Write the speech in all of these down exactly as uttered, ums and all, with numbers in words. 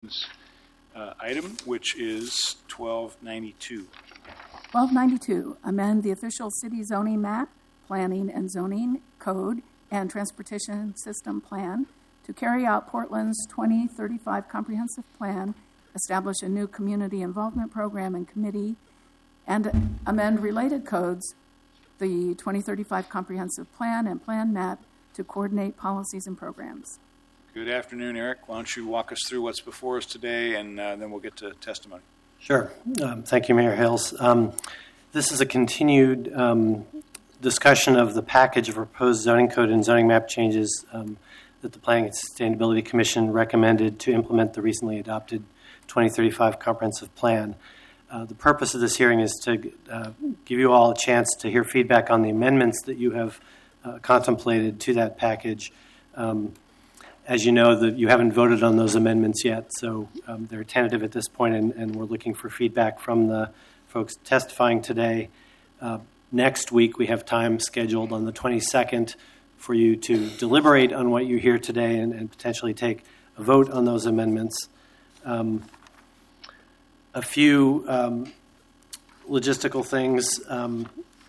Uh, item, which is twelve ninety-two. twelve ninety-two, amend the official city zoning map, planning and zoning code, and transportation system plan to carry out Portland's twenty thirty-five comprehensive plan, establish a new community involvement program and committee, and amend related codes, the twenty thirty-five comprehensive plan and plan map to coordinate policies and programs. Good afternoon, Eric. Why don't you walk us through what's before us today, and uh, then we'll get to testimony. Sure. Um, thank you, Mayor Hales. Um, this is a continued um, discussion of the package of proposed zoning code and zoning map changes um, that the Planning and Sustainability Commission recommended to implement the recently adopted twenty thirty-five comprehensive plan. Uh, the purpose of this hearing is to uh, give you all a chance to hear feedback on the amendments that you have uh, contemplated to that package. Um, As you know, the, you haven't voted on those amendments yet, so um, they're tentative at this point, and, and we're looking for feedback from the folks testifying today. Uh, next week, we have time scheduled on the twenty-second for you to deliberate on what you hear today and, and potentially take a vote on those amendments. Um, a few um, logistical things. Um,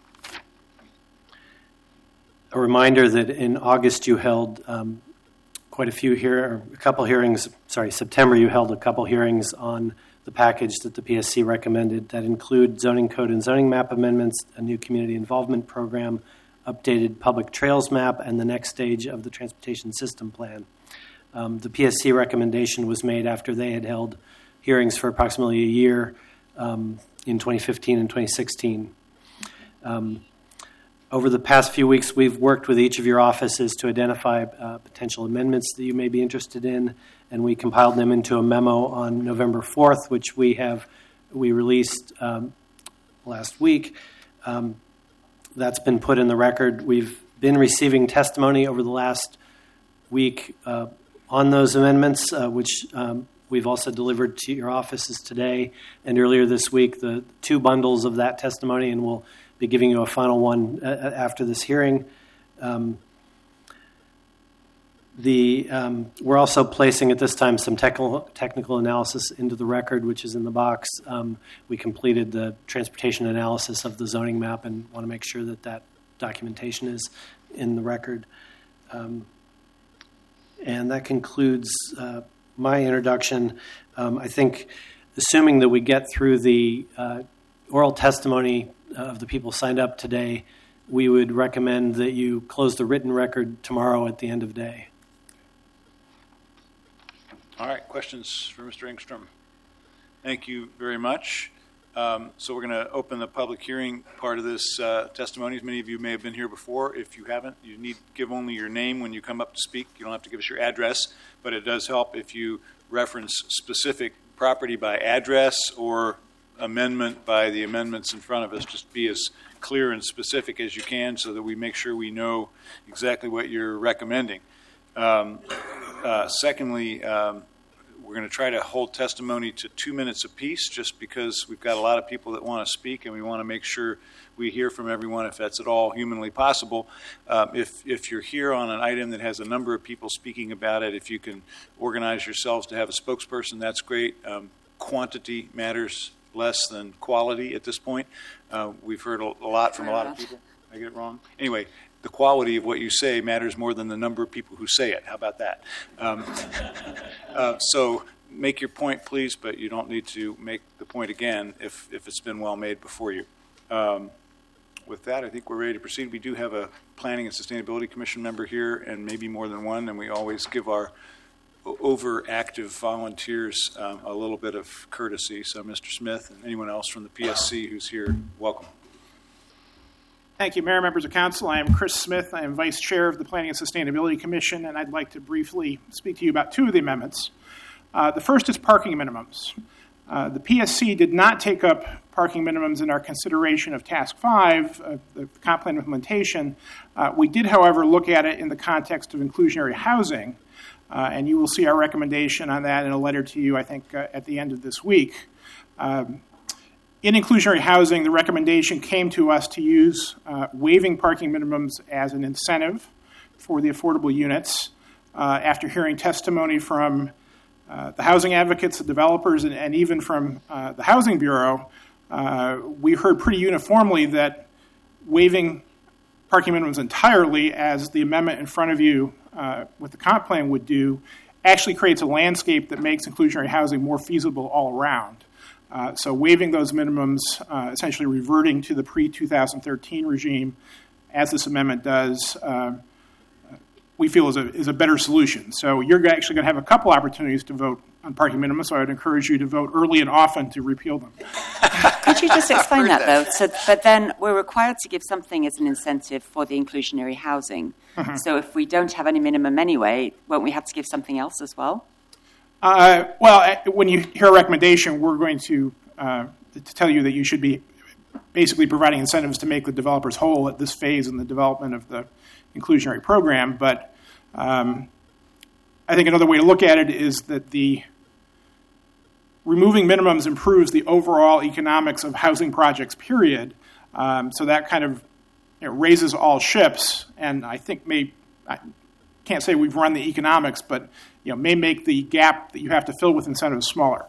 a reminder that in August you held um, quite a few here, or a couple hearings, sorry, September you held a couple hearings on the package that the P S C recommended that include zoning code and zoning map amendments, a new community involvement program, updated public trails map, and the next stage of the transportation system plan. Um, the P S C recommendation was made after they had held hearings for approximately a year um, in twenty fifteen and twenty sixteen. Um, Over the past few weeks, we've worked with each of your offices to identify uh, potential amendments that you may be interested in, and we compiled them into a memo on November fourth, which we have we released um, last week. Um, that's been put in the record. We've been receiving testimony over the last week uh, on those amendments, uh, which um, we've also delivered to your offices today and earlier this week, the two bundles of that testimony, and we'll be giving you a final one uh, after this hearing. Um, the um, we're also placing at this time some technical technical analysis into the record, which is in the box. Um, we completed the transportation analysis of the zoning map and want to make sure that that documentation is in the record. Um, and that concludes uh, my introduction. Um, I think, assuming that we get through the uh, oral testimony of the people signed up today, we would recommend that you close the written record tomorrow at the end of day. All right, questions for Mister Engstrom? Thank you very much. Um, so we're going to open the public hearing part of this uh, testimony. Many of you may have been here before. If you haven't, you need to give only your name when you come up to speak. You don't have to give us your address, but it does help if you reference specific property by address or amendment by the amendments in front of us. Just be as clear and specific as you can so that we make sure we know exactly what you're recommending. Um, uh, secondly, um, we're going to try to hold testimony to two minutes apiece just because we've got a lot of people that want to speak and we want to make sure we hear from everyone if that's at all humanly possible. Um, if, if you're here on an item that has a number of people speaking about it, if you can organize yourselves to have a spokesperson, that's great. Um, quantity matters less than quality at this point. Uh, we've heard a, a lot from a lot of people. Did I get it wrong? Anyway, the quality of what you say matters more than the number of people who say it. How about that? Um, uh, so make your point, please, but you don't need to make the point again if, if it's been well made before you. Um, with that, I think we're ready to proceed. We do have a Planning and Sustainability Commission member here, and maybe more than one, and we always give our overactive volunteers um, a little bit of courtesy. So Mister Smith and anyone else from the P S C who's here, welcome. Thank you, Mayor, members of council. I am Chris Smith. I am Vice Chair of the Planning and Sustainability Commission, and I'd like to briefly speak to you about two of the amendments. Uh, the first is parking minimums. Uh, the P S C did not take up parking minimums in our consideration of Task five, uh, the comp plan implementation. Uh, we did, however, look at it in the context of inclusionary housing. Uh, and you will see our recommendation on that in a letter to you, I think, uh, at the end of this week. Um, in inclusionary housing, the recommendation came to us to use uh, waiving parking minimums as an incentive for the affordable units. Uh, after hearing testimony from uh, the housing advocates, the developers, and, and even from uh, the Housing Bureau, uh, we heard pretty uniformly that waiving parking minimums entirely, as the amendment in front of you uh, with the comp plan would do, actually creates a landscape that makes inclusionary housing more feasible all around. Uh, so waiving those minimums, uh, essentially reverting to the pre two thousand thirteen regime, as this amendment does, uh, we feel is a, is a better solution. So you're actually going to have a couple opportunities to vote on parking minimums, so I would encourage you to vote early and often to repeal them. Could you just explain that, though? So, but then we're required to give something as an incentive for the inclusionary housing. Mm-hmm. So if we don't have any minimum anyway, won't we have to give something else as well? Uh, well, when you hear a recommendation, we're going to, uh, to tell you that you should be basically providing incentives to make the developers whole at this phase in the development of the inclusionary program. But um, I think another way to look at it is that the removing minimums improves the overall economics of housing projects, period. Um, so that kind of you know, raises all ships, and I think may I can't say we've run the economics, but you know may make the gap that you have to fill with incentives smaller.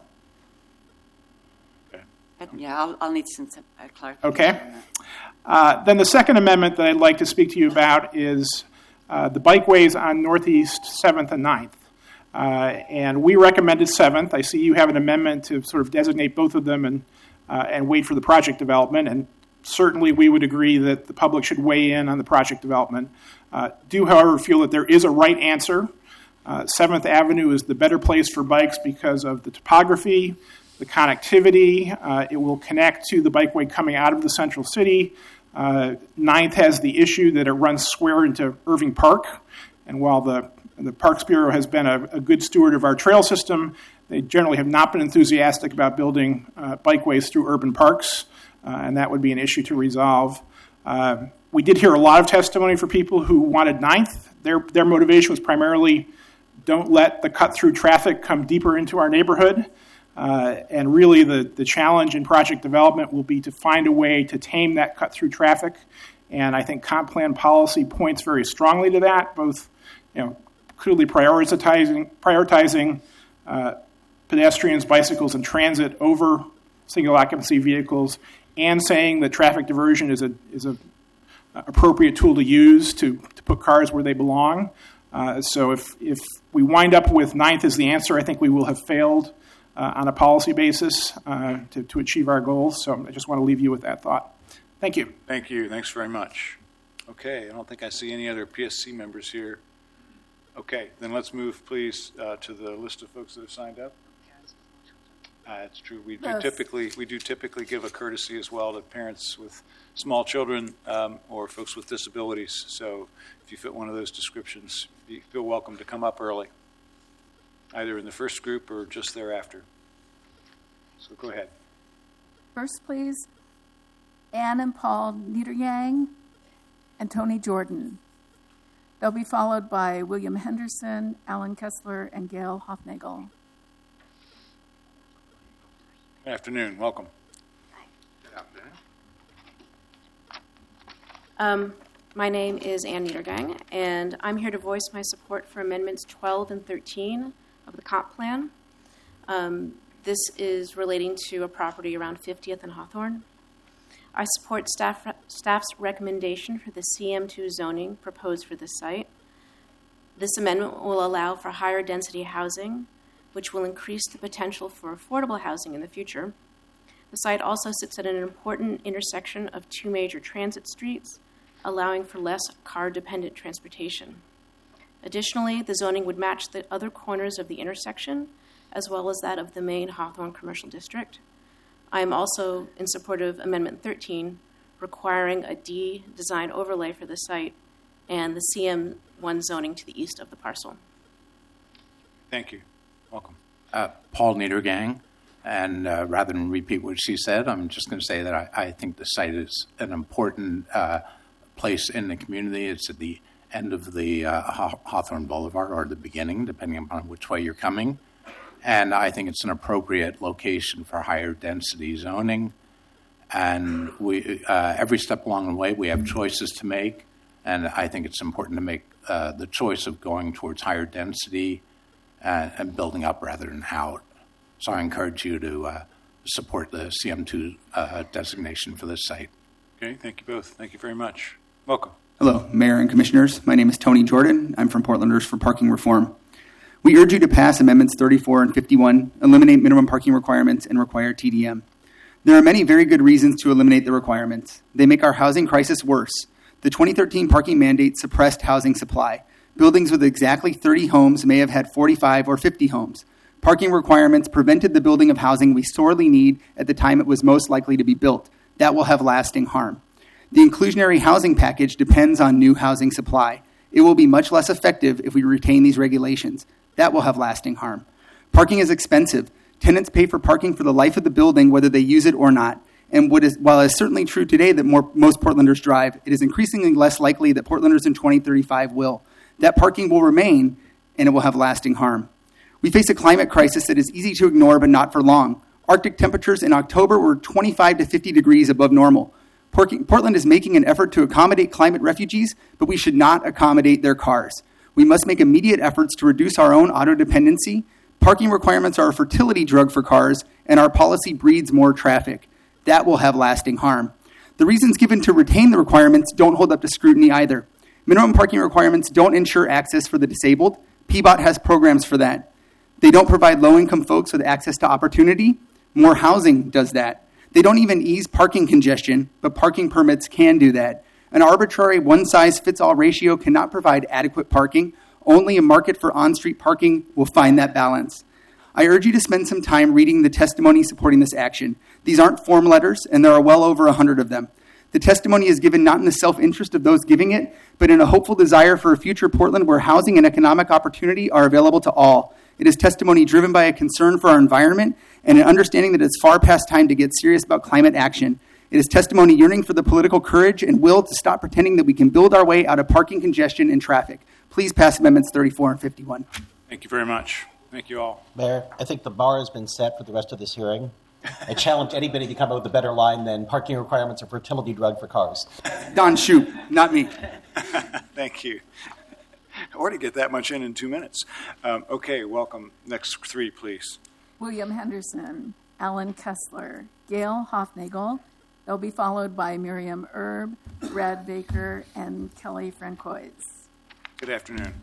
Okay. Yeah, I'll, I'll need some uh, clarification. Okay. Uh, then the second amendment that I'd like to speak to you about is uh, the bikeways on Northeast seventh and ninth. Uh, and we recommended seventh. I see you have an amendment to sort of designate both of them and uh, and wait for the project development. And certainly we would agree that the public should weigh in on the project development. Uh, do, however, feel that there is a right answer. Uh, seventh Avenue is the better place for bikes because of the topography, the connectivity. Uh, it will connect to the bikeway coming out of the central city. Uh, ninth has the issue that it runs square into Irving Park. And while the The Parks Bureau has been a, a good steward of our trail system, they generally have not been enthusiastic about building uh, bikeways through urban parks, uh, and that would be an issue to resolve. Uh, we did hear a lot of testimony for people who wanted ninth. Their, their motivation was primarily don't let the cut-through traffic come deeper into our neighborhood. Uh, and really the, the challenge in project development will be to find a way to tame that cut-through traffic. And I think comp plan policy points very strongly to that, both you know, clearly prioritizing prioritizing uh, pedestrians, bicycles, and transit over single occupancy vehicles, and saying that traffic diversion is a is a appropriate tool to use to, to put cars where they belong. Uh, so if if we wind up with ninth as the answer, I think we will have failed uh, on a policy basis uh, to, to achieve our goals. So I just want to leave you with that thought. Thank you. Thank you. Thanks very much. Okay, I don't think I see any other P S C members here. Okay, then let's move, please, uh, to the list of folks that have signed up. Uh, that's true. We do Yes. typically we do typically give a courtesy as well to parents with small children um, or folks with disabilities. So, if you fit one of those descriptions, you feel welcome to come up early, either in the first group or just thereafter. So, go ahead. First, please, Ann and Paul Niederyang and Tony Jordan. They'll be followed by William Henderson, Alan Kessler, and Gail Hofnagel. Good afternoon. Welcome. Good afternoon. Um, my name is Ann Niedergang, and I'm here to voice my support for Amendments twelve and thirteen of the comp plan. Um, this is relating to a property around fiftieth and Hawthorne. I support staff, staff's recommendation for the C M two zoning proposed for this site. This amendment will allow for higher density housing, which will increase the potential for affordable housing in the future. The site also sits at an important intersection of two major transit streets, allowing for less car-dependent transportation. Additionally, the zoning would match the other corners of the intersection, as well as that of the main Hawthorne Commercial District. I am also in support of Amendment thirteen, requiring a D design overlay for the site and the C M one zoning to the east of the parcel. Thank you. Welcome. Uh, Paul Niedergang, and uh, rather than repeat what she said, I'm just going to say that I, I think the site is an important uh, place in the community. It's at the end of the uh, Haw- Hawthorne Boulevard, or the beginning, depending upon which way you're coming. And I think it's an appropriate location for higher density zoning. And we, uh, every step along the way, we have choices to make. And I think it's important to make uh, the choice of going towards higher density and, and building up rather than out. So I encourage you to uh, support the C M two uh, designation for this site. Okay, thank you both. Thank you very much. Welcome. Hello, Mayor and Commissioners. My name is Tony Jordan. I'm from Portlanders for Parking Reform. We urge you to pass Amendments thirty-four and fifty-one, eliminate minimum parking requirements, and require T D M. There are many very good reasons to eliminate the requirements. They make our housing crisis worse. The twenty thirteen parking mandate suppressed housing supply. Buildings with exactly thirty homes may have had forty-five or fifty homes. Parking requirements prevented the building of housing we sorely need at the time it was most likely to be built. That will have lasting harm. The inclusionary housing package depends on new housing supply. It will be much less effective if we retain these regulations. That will have lasting harm. Parking is expensive. Tenants pay for parking for the life of the building, whether they use it or not. And what is, while it is certainly true today that more, most Portlanders drive, it is increasingly less likely that Portlanders in twenty thirty-five will. That parking will remain, and it will have lasting harm. We face a climate crisis that is easy to ignore, but not for long. Arctic temperatures in October were twenty-five to fifty degrees above normal. Portland is making an effort to accommodate climate refugees, but we should not accommodate their cars. We must make immediate efforts to reduce our own auto dependency. Parking requirements are a fertility drug for cars, and our policy breeds more traffic. That will have lasting harm. The reasons given to retain the requirements don't hold up to scrutiny either. Minimum parking requirements don't ensure access for the disabled. P B O T has programs for that. They don't provide low-income folks with access to opportunity. More housing does that. They don't even ease parking congestion, but parking permits can do that. An arbitrary one-size-fits-all ratio cannot provide adequate parking. Only a market for on-street parking will find that balance. I urge you to spend some time reading the testimony supporting this action. These aren't form letters, and there are well over one hundred of them. The testimony is given not in the self-interest of those giving it, but in a hopeful desire for a future Portland where housing and economic opportunity are available to all. It is testimony driven by a concern for our environment and an understanding that it's far past time to get serious about climate action. It is testimony yearning for the political courage and will to stop pretending that we can build our way out of parking congestion and traffic. Please pass Amendments thirty-four and fifty-one. Thank you very much. Thank you all. Mayor, I think the bar has been set for the rest of this hearing. I challenge anybody to come up with a better line than parking requirements are a fertility drug for cars. Don Shoup, not me. Thank you. Or to get that much in in two minutes. Um, okay, welcome. Next three, please. William Henderson, Alan Kessler, Gail Hofnagel. They'll be followed by Miriam Erb, Brad Baker, and Kelly Francois. Good afternoon.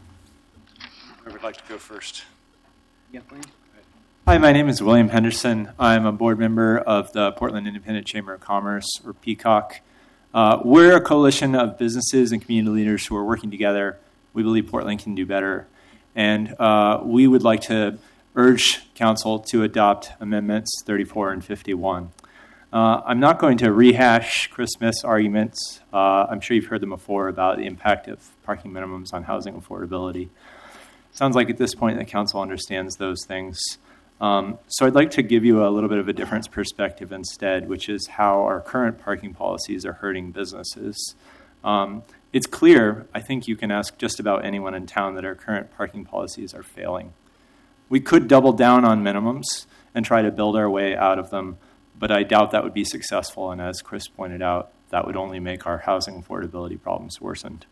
Whoever would like to go first? Yeah, please. Hi, my name is William Henderson. I'm a board member of the Portland Independent Chamber of Commerce, or P C O C. Uh, we're a coalition of businesses and community leaders who are working together. We believe Portland can do better. And uh, we would like to urge Council to adopt Amendments thirty-four and fifty-one. Uh, I'm not going to rehash Chris Smith's arguments. Uh, I'm sure you've heard them before about the impact of parking minimums on housing affordability. Sounds like at this point the Council understands those things. Um, so I'd like to give you a little bit of a different perspective instead, which is how our current parking policies are hurting businesses. Um, it's clear, I think you can ask just about anyone in town, that our current parking policies are failing. We could double down on minimums and try to build our way out of them, but I doubt that would be successful, and as Chris pointed out, that would only make our housing affordability problems worsened.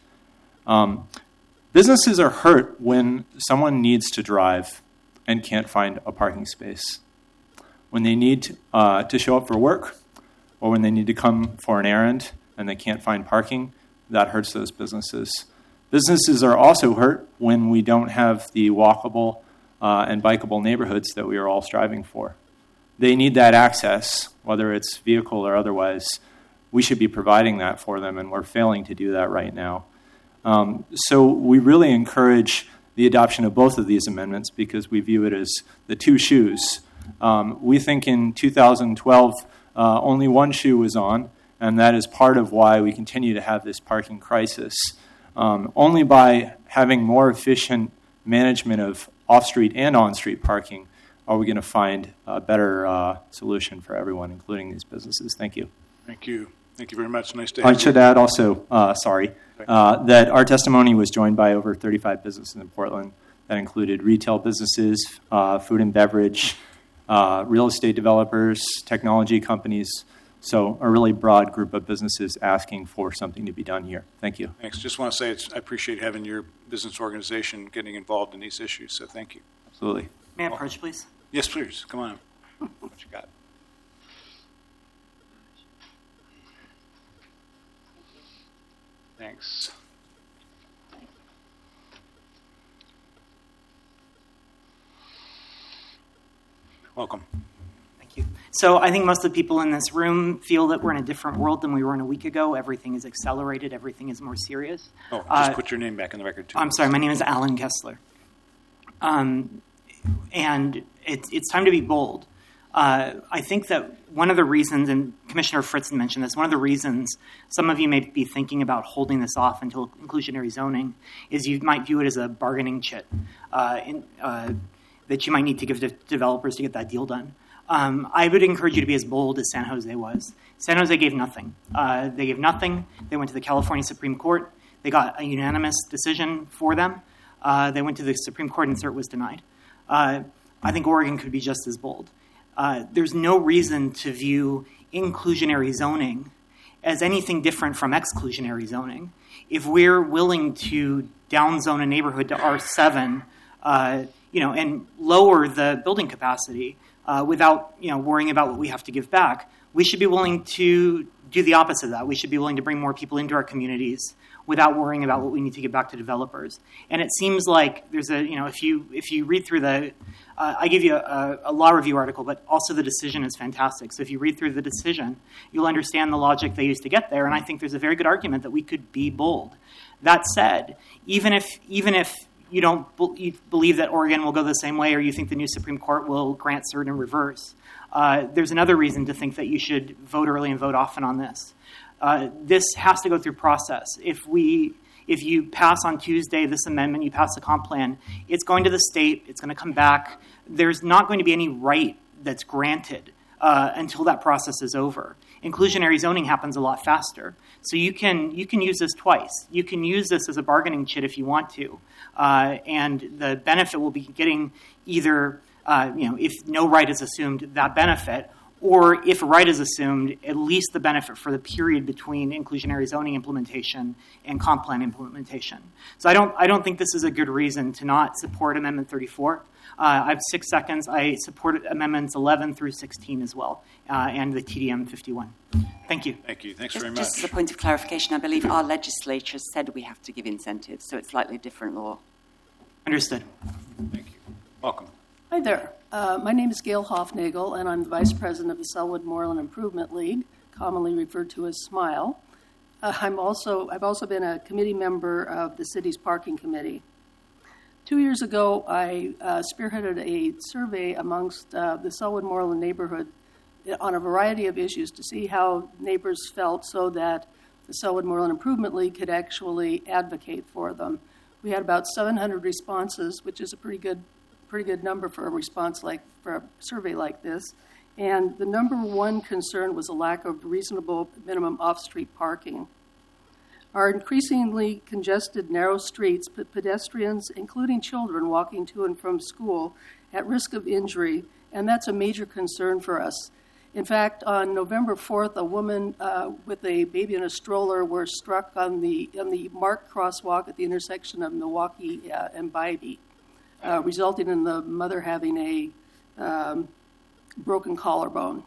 Um, businesses are hurt when someone needs to drive and can't find a parking space. When they need uh, to show up for work, or when they need to come for an errand and they can't find parking, that hurts those businesses. Businesses are also hurt when we don't have the walkable uh, and bikeable neighborhoods that we are all striving for. They need that access, whether it's vehicle or otherwise. We should be providing that for them, and we're failing to do that right now. Um, so we really encourage the adoption of both of these amendments because we view it as the two shoes. Um, we think in two thousand twelve, uh, only one shoe was on, and that is part of why we continue to have this parking crisis. Um, only by having more efficient management of off-street and on-street parking are we going to find a better uh, solution for everyone, including these businesses. Thank you. Thank you. Thank you very much. Nice to have I you. should add also, uh, sorry, uh, that our testimony was joined by over thirty-five businesses in Portland. That included retail businesses, uh, food and beverage, uh, real estate developers, technology companies. So a really broad group of businesses asking for something to be done here. Thank you. Thanks. Just want to say it's, I appreciate having your business organization getting involved in these issues, so thank you. Absolutely. May I approach, please? Yes, please. Come on. What you got? Thanks. Welcome. Thank you. So I think most of the people in this room feel that we're in a different world than we were in a week ago. Everything is accelerated. Everything is more serious. Oh, just Uh, put your name back in the record, too. I'm sorry. My name is Alan Kessler. Um, and it, it's time to be bold. Uh, I think that one of the reasons, and Commissioner Fritzen mentioned this, one of the reasons some of you may be thinking about holding this off until inclusionary zoning is you might view it as a bargaining chit uh, in, uh, that you might need to give to developers to get that deal done. Um, I would encourage you to be as bold as San Jose was. San Jose gave nothing. Uh, they gave nothing. They went to the California Supreme Court. They got a unanimous decision for them. Uh, they went to the Supreme Court and cert was denied. Uh, I think Oregon could be just as bold. Uh, there's no reason to view inclusionary zoning as anything different from exclusionary zoning. If we're willing to downzone a neighborhood to R seven, uh, you know, and lower the building capacity uh, without, you know, worrying about what we have to give back, we should be willing to do the opposite of that. We should be willing to bring more people into our communities without worrying about what we need to give back to developers. And it seems like there's a, you know, if you if you read through the, uh, I give you a, a law review article, but also the decision is fantastic. So if you read through the decision, you'll understand the logic they used to get there. And I think there's a very good argument that we could be bold. That said, even if even if you don't you believe that Oregon will go the same way, or you think the new Supreme Court will grant cert in reverse, uh, there's another reason to think that you should vote early and vote often on this. Uh, this has to go through process. If we, if you pass on Tuesday this amendment, you pass the comp plan, it's going to the state, it's going to come back. There's not going to be any right that's granted uh, until that process is over. Inclusionary zoning happens a lot faster. So you can you can use this twice. You can use this as a bargaining chit if you want to. Uh, and the benefit will be getting either, uh, you know, if no right is assumed, that benefit, or if a right is assumed, at least the benefit for the period between inclusionary zoning implementation and comp plan implementation. So I don't, I don't think this is a good reason to not support Amendment thirty-four. Uh, I have six seconds. I support Amendments eleven through sixteen as well, uh, and the T D M fifty-one. Thank you. Thank you. Thanks just, very much. Just as a point of clarification, I believe our legislature said we have to give incentives, so it's slightly different law. Understood. Thank you. Welcome. Hi there. Uh, my name is Gail Hofnagel, and I'm the Vice President of the Selwood Moreland Improvement League, commonly referred to as SMILE. Uh, I'm also, I've also been a committee member of the city's parking committee. Two years ago, I uh, spearheaded a survey amongst uh, the Selwood Moreland neighborhood on a variety of issues to see how neighbors felt so that the Selwood Moreland Improvement League could actually advocate for them. We had about seven hundred responses, which is a pretty good pretty good number for a response like for a survey like this. And the number one concern was a lack of reasonable minimum off-street parking. Our increasingly congested, narrow streets put pedestrians, including children walking to and from school, at risk of injury, and that's a major concern for us. In fact, on November fourth, a woman uh, with a baby in a stroller were struck on the on the marked crosswalk at the intersection of Milwaukee uh, and Bybee, uh, resulting in the mother having a um, broken collarbone.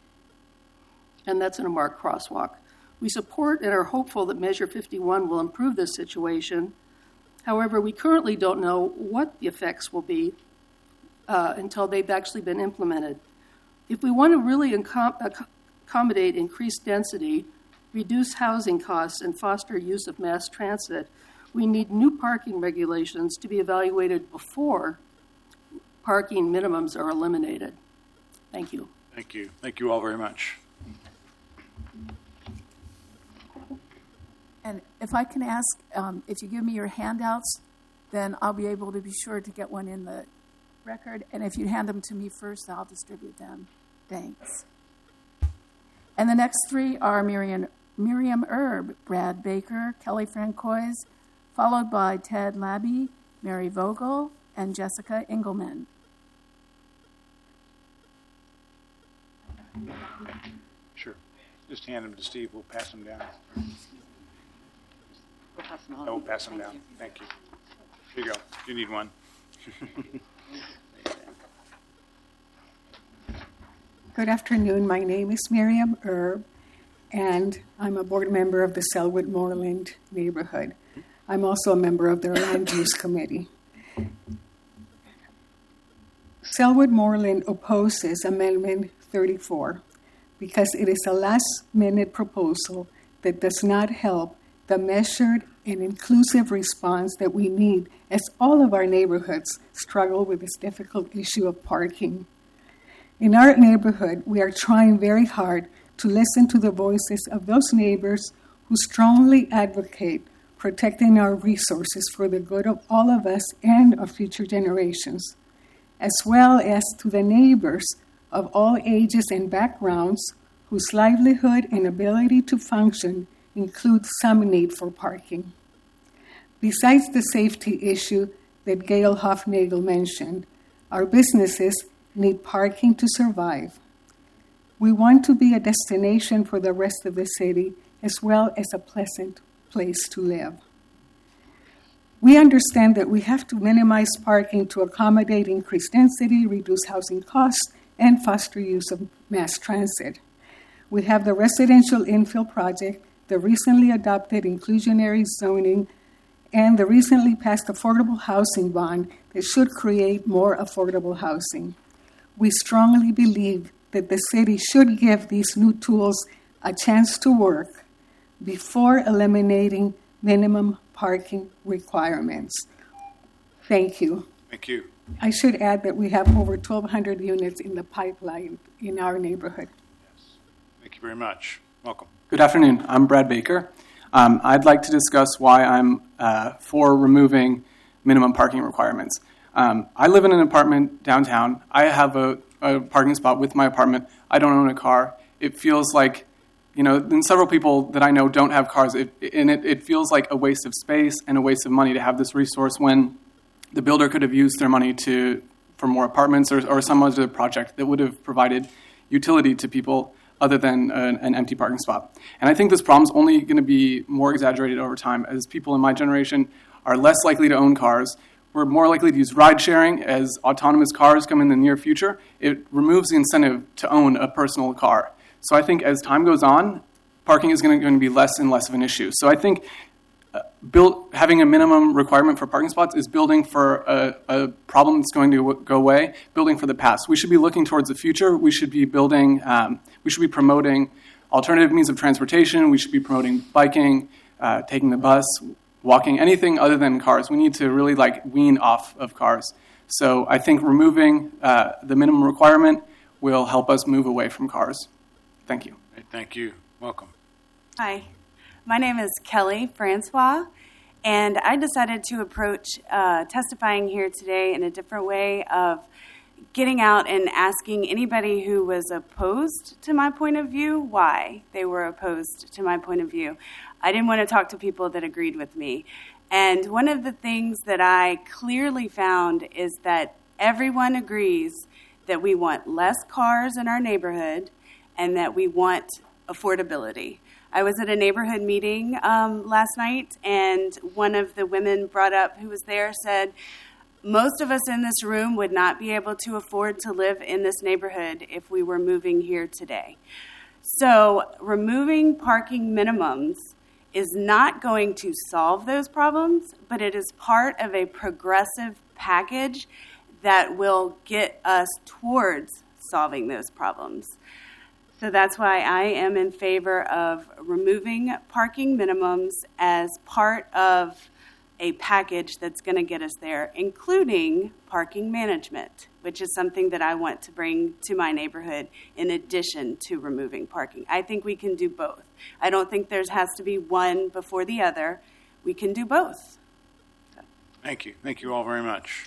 And that's in a marked crosswalk. We support and are hopeful that Measure fifty-one will improve this situation. However, we currently don't know what the effects will be uh, until they've actually been implemented. If we want to really incom- accommodate increased density, reduce housing costs, and foster use of mass transit, we need new parking regulations to be evaluated before parking minimums are eliminated. Thank you. Thank you. Thank you all very much. And if I can ask, um, if you give me your handouts, then I'll be able to be sure to get one in the record. And if you hand them to me first, I'll distribute them. Thanks. And the next three are Miriam, Miriam Erb, Brad Baker, Kelly Francois, followed by Ted Labby, Mary Vogel, and Jessica Engelman. Sure. Just hand them to Steve. We'll pass them down. We'll pass them on. I will pass them down. Thank you. Here you go. You need one. Good afternoon. My name is Miriam Erb, and I'm a board member of the Selwood Moreland neighborhood. I'm also a member of the Land Use Committee. Selwood Moreland opposes Amendment thirty-four because it is a last-minute proposal that does not help the measured and inclusive response that we need as all of our neighborhoods struggle with this difficult issue of parking. In our neighborhood, we are trying very hard to listen to the voices of those neighbors who strongly advocate protecting our resources for the good of all of us and of future generations, as well as to the neighbors of all ages and backgrounds whose livelihood and ability to function include some need for parking. Besides the safety issue that Gail Hofnagel mentioned, our businesses need parking to survive. We want to be a destination for the rest of the city as well as a pleasant place to live. We understand that we have to minimize parking to accommodate increased density, reduce housing costs, and foster use of mass transit. We have the residential infill project, the recently adopted inclusionary zoning, and the recently passed affordable housing bond that should create more affordable housing. We strongly believe that the city should give these new tools a chance to work before eliminating minimum parking requirements. Thank you. Thank you. I should add that we have over twelve hundred units in the pipeline in our neighborhood. Yes. Thank you very much. Welcome. Good afternoon. I'm Brad Baker. Um, I'd like to discuss why I'm uh, for removing minimum parking requirements. Um, I live in an apartment downtown. I have a, a parking spot with my apartment. I don't own a car. It feels like, you know, and several people that I know don't have cars, it, and it, it feels like a waste of space and a waste of money to have this resource when the builder could have used their money to for more apartments or, or some other project that would have provided utility to people other than an, an empty parking spot. And I think this problem is only going to be more exaggerated over time as people in my generation are less likely to own cars. We're more likely to use ride sharing as autonomous cars come in the near future. It removes the incentive to own a personal car. So I think as time goes on, parking is going to, going to be less and less of an issue. So I think uh, build, having a minimum requirement for parking spots is building for a, a problem that's going to w- go away, building for the past. We should be looking towards the future. We should be building, um, we should be promoting alternative means of transportation. We should be promoting biking, uh, taking the bus, walking, anything other than cars. We need to really like wean off of cars. So I think removing uh, the minimum requirement will help us move away from cars. Thank you. Thank you. Welcome. Hi. My name is Kelly Francois, and I decided to approach uh, testifying here today in a different way of getting out and asking anybody who was opposed to my point of view why they were opposed to my point of view. I didn't want to talk to people that agreed with me. And one of the things that I clearly found is that everyone agrees that we want less cars in our neighborhood and that we want affordability. I was at a neighborhood meeting um, last night, and one of the women brought up who was there said, most of us in this room would not be able to afford to live in this neighborhood if we were moving here today. So removing parking minimums is not going to solve those problems, but it is part of a progressive package that will get us towards solving those problems. So that's why I am in favor of removing parking minimums as part of a package that's going to get us there, including parking management, which is something that I want to bring to my neighborhood in addition to removing parking. I think we can do both. I don't think there has to be one before the other. We can do both. Thank you. Thank you all very much.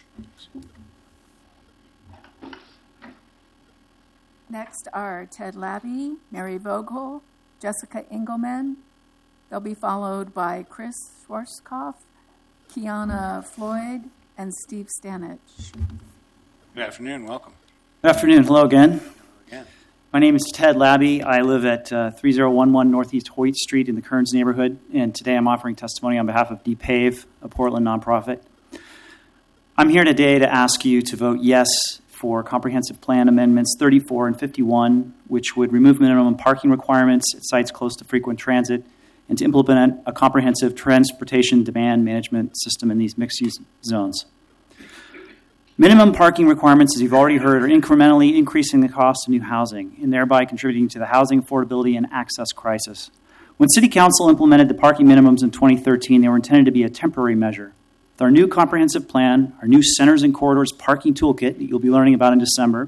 Next are Ted Labby, Mary Vogel, Jessica Engelman. They'll be followed by Chris Schwarzkopf, Kiana Floyd, and Steve Stanich. Good afternoon. Welcome. Good afternoon. Hello again. Again. My name is Ted Labby. I live at uh, thirty eleven Northeast Hoyt Street in the Kearns neighborhood, and today I'm offering testimony on behalf of DPAVE, a Portland nonprofit. I'm here today to ask you to vote yes for Comprehensive Plan Amendments thirty-four and fifty-one, which would remove minimum parking requirements at sites close to frequent transit and to implement a comprehensive transportation demand management system in these mixed-use zones. Minimum parking requirements, as you've already heard, are incrementally increasing the cost of new housing and thereby contributing to the housing affordability and access crisis. When City Council implemented the parking minimums in twenty thirteen, they were intended to be a temporary measure. With our new comprehensive plan, our new Centers and Corridors parking toolkit that you'll be learning about in December,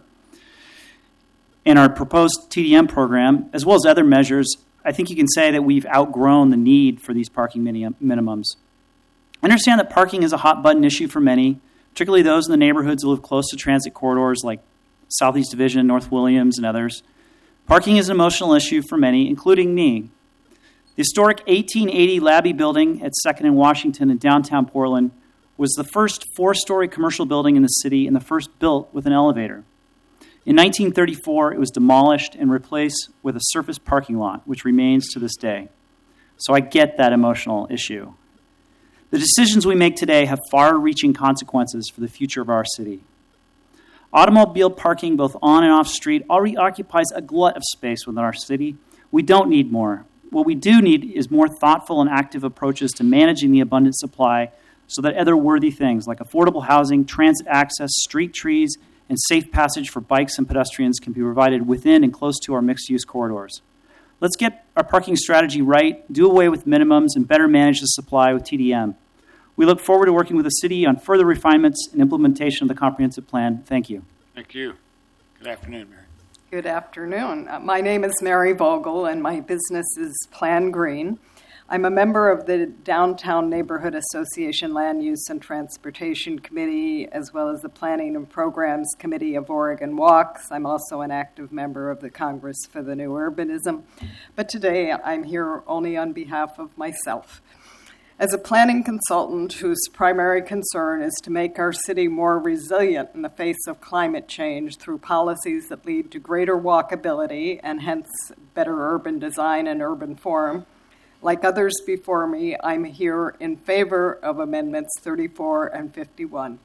and our proposed T D M program, as well as other measures, I think you can say that we've outgrown the need for these parking minimums. I understand that parking is a hot-button issue for many, particularly those in the neighborhoods who live close to transit corridors like Southeast Division, North Williams, and others. Parking is an emotional issue for many, including me. The historic eighteen eighty Labby Building at second and Washington in downtown Portland was the first four-story commercial building in the city and the first built with an elevator. In nineteen thirty-four, it was demolished and replaced with a surface parking lot, which remains to this day. So I get that emotional issue. The decisions we make today have far-reaching consequences for the future of our city. Automobile parking both on and off street already occupies a glut of space within our city. We don't need more. What we do need is more thoughtful and active approaches to managing the abundant supply so that other worthy things like affordable housing, transit access, street trees, and safe passage for bikes and pedestrians can be provided within and close to our mixed-use corridors. Let's get our parking strategy right, do away with minimums, and better manage the supply with T D M. We look forward to working with the city on further refinements and implementation of the comprehensive plan. Thank you. Thank you. Good afternoon, Mary. Good afternoon. Uh, my name is Mary Vogel, and my business is Plan Green. I'm a member of the Downtown Neighborhood Association Land Use and Transportation Committee, as well as the Planning and Programs Committee of Oregon Walks. I'm also an active member of the Congress for the New Urbanism. But today I'm here only on behalf of myself. As a planning consultant whose primary concern is to make our city more resilient in the face of climate change through policies that lead to greater walkability and hence better urban design and urban form, like others before me, I'm here in favor of Amendments thirty-four and fifty-one.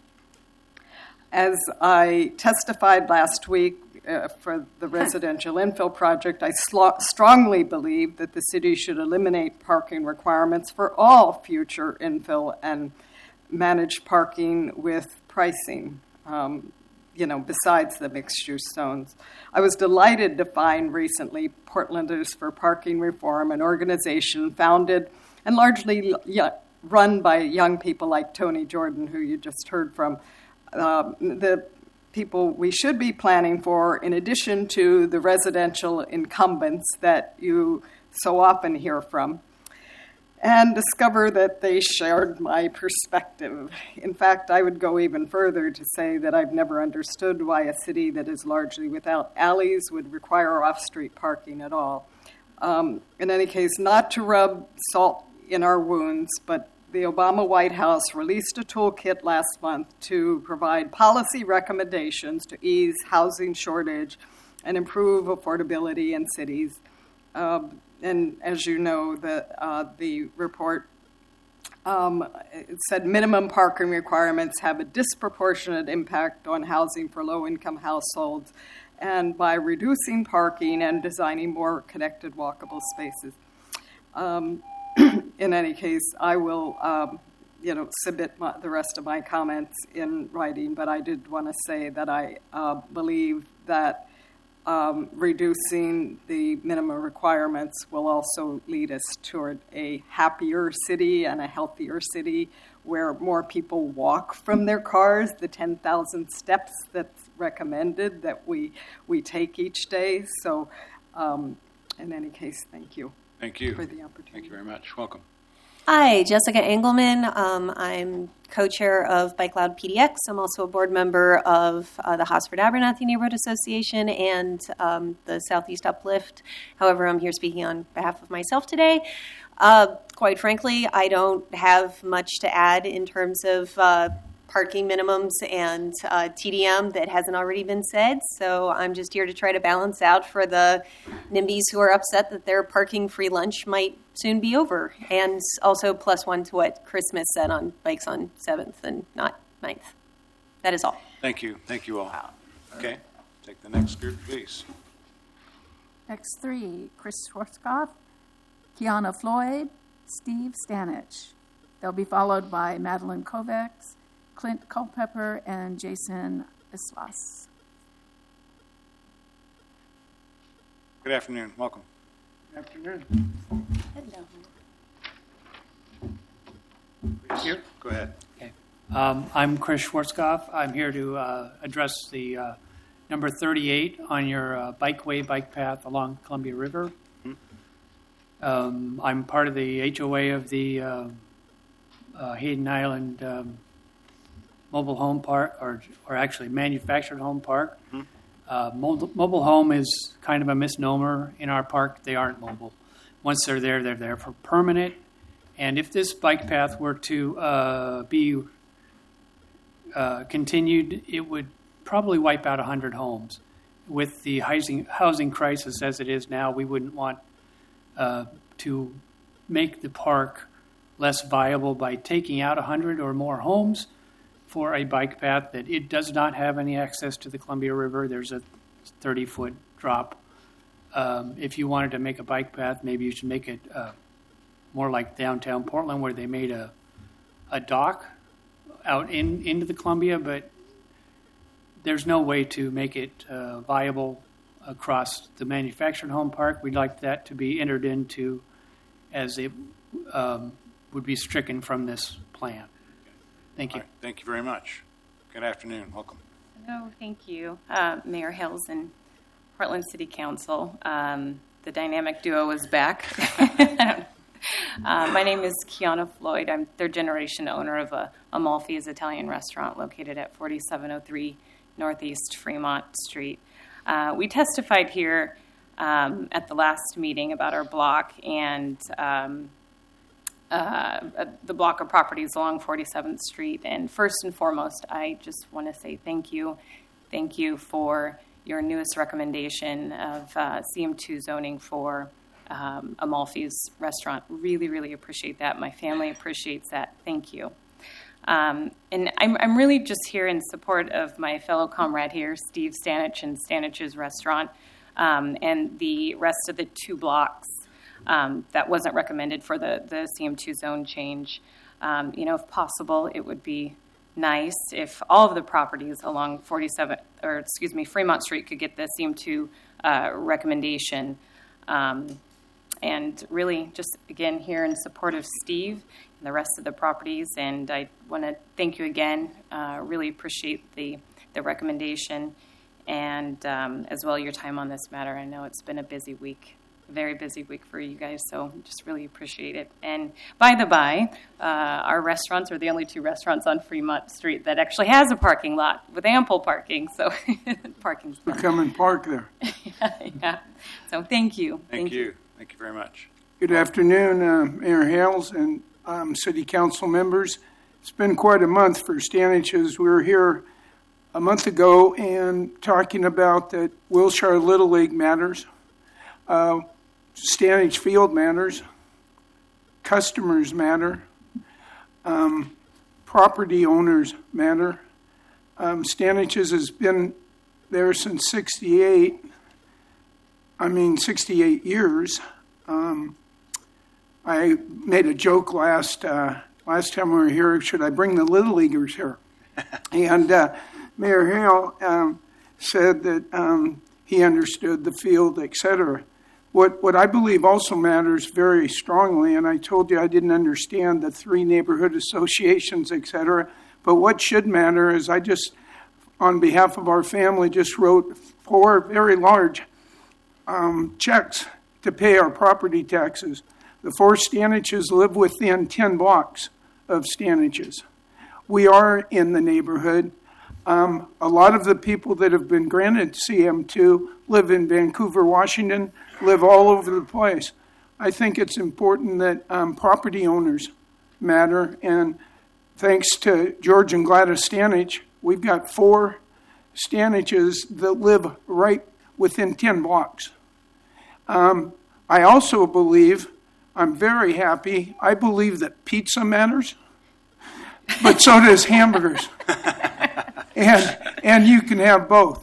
As I testified last week uh, for the residential infill project, I sl- strongly believe that the city should eliminate parking requirements for all future infill and manage parking with pricing, um, you know, besides the mixed-use zones. I was delighted to find recently Portlanders for Parking Reform, an organization founded and largely run by young people like Tony Jordan, who you just heard from, uh, the people we should be planning for, in addition to the residential incumbents that you so often hear from, and discover that they shared my perspective. In fact, I would go even further to say that I've never understood why a city that is largely without alleys would require off-street parking at all. Um, in any case, not to rub salt in our wounds, but the Obama White House released a toolkit last month to provide policy recommendations to ease housing shortage and improve affordability in cities. Um, And as you know, the uh, the report um, it said minimum parking requirements have a disproportionate impact on housing for low-income households, and by reducing parking and designing more connected walkable spaces. Um, in any case, I will, um, you know, submit my, the rest of my comments in writing. But I did want to say that I uh, believe that. Um, reducing the minimum requirements will also lead us toward a happier city and a healthier city where more people walk from their cars, the ten thousand steps that's recommended that we we take each day. So um, in any case, thank you. Thank you. For the opportunity. Thank you very much. Welcome. Hi, Jessica Engelman. Um, I'm co-chair of Bike Loud P D X. I'm also a board member of uh, the Hosford Abernathy Neighborhood Association and um, the Southeast Uplift. However, I'm here speaking on behalf of myself today. Uh, quite frankly, I don't have much to add in terms of uh, parking minimums and uh, T D M that hasn't already been said. So I'm just here to try to balance out for the NIMBYs who are upset that their parking free lunch might soon be over. And also plus one to what Chris Smith said on bikes on seventh and not ninth. That is all. Thank you. Thank you all. Okay, take the next group, please. Next three, Chris Schwarzkopf, Kiana Floyd, Steve Stanich. They'll be followed by Madeline Kovacs, Clint Culpepper, and Jason Islas. Good afternoon. Welcome. Good afternoon. Hello. Please, go ahead. Okay. Um, I'm Chris Schwarzkopf. I'm here to uh, address the uh, number thirty-eight on your uh, bikeway, bike path along Columbia River. Mm-hmm. Um, I'm part of the H O A of the uh, uh, Hayden Island um, Mobile Home Park, or, or actually Manufactured Home Park. Mm-hmm. Uh, mobile, mobile home is kind of a misnomer in our park. They aren't mobile. Once they're there, they're there for permanent. And if this bike path were to uh, be uh, continued, it would probably wipe out one hundred homes. With the housing, housing crisis as it is now, we wouldn't want uh, to make the park less viable by taking out one hundred or more homes for a bike path that it does not have any access to the Columbia River. There's a thirty-foot drop. Um, if you wanted to make a bike path, maybe you should make it uh, more like downtown Portland, where they made a a dock out in into the Columbia, but there's no way to make it uh, viable across the manufactured home park. We'd like that to be entered into as it um, would be stricken from this plan. Thank you. Right, thank you very much. Good afternoon. Welcome. Hello, thank you. Uh, Mayor Hills and Portland City Council. Um, the dynamic duo is back. uh, my name is Kiana Floyd. I'm third generation owner of a Amalfi's Italian restaurant located at forty-seven oh three Northeast Fremont Street. Uh, we testified here um, at the last meeting about our block and um, Uh, the block of properties along forty-seventh Street. And first and foremost, I just want to say thank you. Thank you for your newest recommendation of uh, C M two zoning for um, Amalfi's restaurant. Really, really appreciate that. My family appreciates that. Thank you. Um, and I'm, I'm really just here in support of my fellow comrade here, Steve Stanich and Stanich's restaurant, um, and the rest of the two blocks Um, that wasn't recommended for the, the C M two zone change. Um, you know, if possible, it would be nice if all of the properties along forty-seven, or excuse me, Fremont Street could get the C M two uh, recommendation. Um, and really just, again, here in support of Steve and the rest of the properties. And I want to thank you again. Uh, really appreciate the, the recommendation and um, as well your time on this matter. I know it's been a busy week. Very busy week for you guys, so just really appreciate it. And by the by, uh, our restaurants are the only two restaurants on Fremont Street that actually has a parking lot with ample parking, so parking's fun. Come and park there. yeah, yeah. So thank you. Thank, thank you. you. Thank you very much. Good afternoon, uh, Mayor Hales and um, City Council members. It's been quite a month for Stanich's. We were here a month ago and talking about that Wilshire Little League matters. Uh, Stanich Field matters, customers matter, um, property owners matter. Um, Stanich's has been there since sixty-eight, I mean sixty-eight years. Um, I made a joke last uh, last time we were here, should I bring the Little Leaguers here? and uh, Mayor Hale um, said that um, he understood the field, et cetera. What what I believe also matters very strongly, and I told you I didn't understand the three neighborhood associations, et cetera, but what should matter is I just, on behalf of our family, just wrote four very large um, checks to pay our property taxes. The four Stanich's live within ten blocks of Stanich's. We are in the neighborhood. Um, a lot of the people that have been granted C M two live in Vancouver, Washington, live all over the place. I think it's important that um, property owners matter, and thanks to George and Gladys Stanich, we've got four Stanich's that live right within ten blocks. Um, I also believe, I'm very happy, I believe that pizza matters, but so does hamburgers. and and you can have both.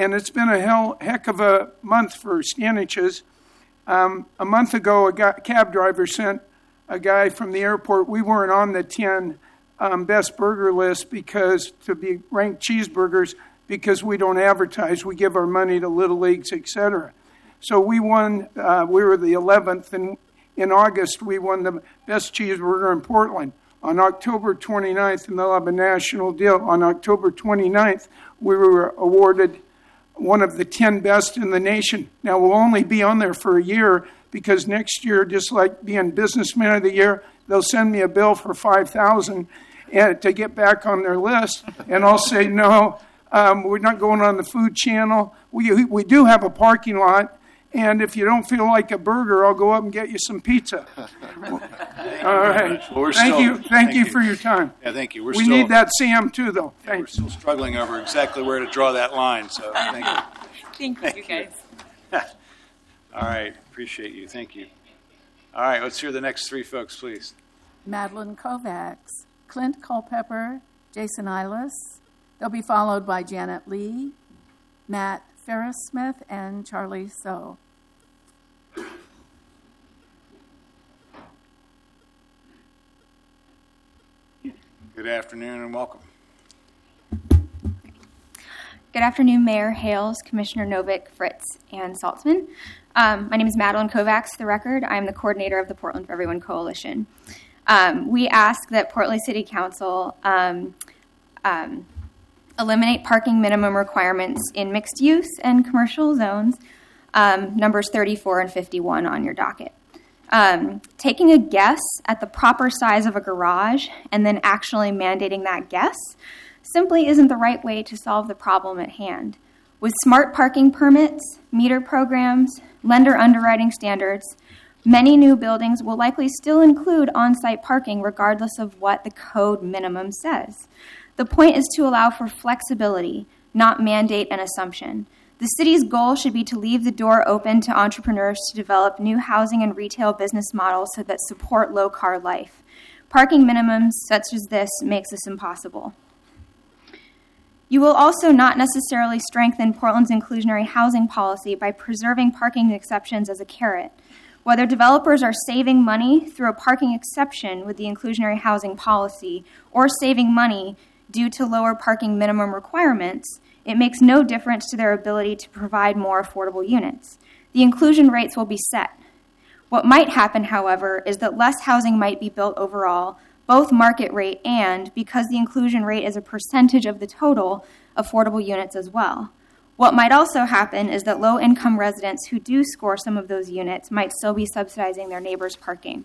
and it's been a hell, heck of a month for Stannich's. Um, a month ago, a guy, cab driver sent a guy from the airport. We weren't on the ten um, best burger list because to be ranked cheeseburgers because we don't advertise. We give our money to Little Leagues, et cetera. So we won. Uh, we were the eleventh, and in August we won the best cheeseburger in Portland. On October twenty-ninth, and they'll have a national deal. On October twenty-ninth, we were awarded one of the ten best in the nation. Now, we'll only be on there for a year because next year, just like being Businessman of the Year, they'll send me a bill for five thousand dollars to get back on their list, and I'll say, no, um, we're not going on the Food Channel. We, we do have a parking lot, and if you don't feel like a burger, I'll go up and get you some pizza. All right. Well, thank still, you. Thank, thank you you for your time. Yeah, thank you. We're we still, need that Sam too, though. Yeah, we're still struggling over exactly where to draw that line. So thank you. Thank, thank you, guys. All right. Appreciate you. Thank you. All right. Let's hear the next three folks, please. Madeline Kovacs, Clint Culpepper, Jason Eilis. They'll be followed by Janet Lee, Matt Ferris-Smith, and Charlie So. Good afternoon and welcome. Good afternoon, Mayor Hales, Commissioner Novick, Fritz, and Saltzman. Um, my name is Madeline Kovacs, for the record. I'm the coordinator of the Portland for Everyone Coalition. Um, we ask that Portland City Council um, um, eliminate parking minimum requirements in mixed use and commercial zones, um, numbers thirty-four and fifty-one on your docket. Um, taking a guess at the proper size of a garage and then actually mandating that guess simply isn't the right way to solve the problem at hand. With smart parking permits, meter programs, lender underwriting standards, many new buildings will likely still include on-site parking regardless of what the code minimum says. The point is to allow for flexibility, not mandate an assumption. The city's goal should be to leave the door open to entrepreneurs to develop new housing and retail business models so that support low-car life. Parking minimums such as this makes this impossible. You will also not necessarily strengthen Portland's inclusionary housing policy by preserving parking exceptions as a carrot. Whether developers are saving money through a parking exception with the inclusionary housing policy or saving money due to lower parking minimum requirements, it makes no difference to their ability to provide more affordable units. The inclusion rates will be set. What might happen, however, is that less housing might be built overall, both market rate and, because the inclusion rate is a percentage of the total, affordable units as well. What might also happen is that low-income residents who do score some of those units might still be subsidizing their neighbors' parking.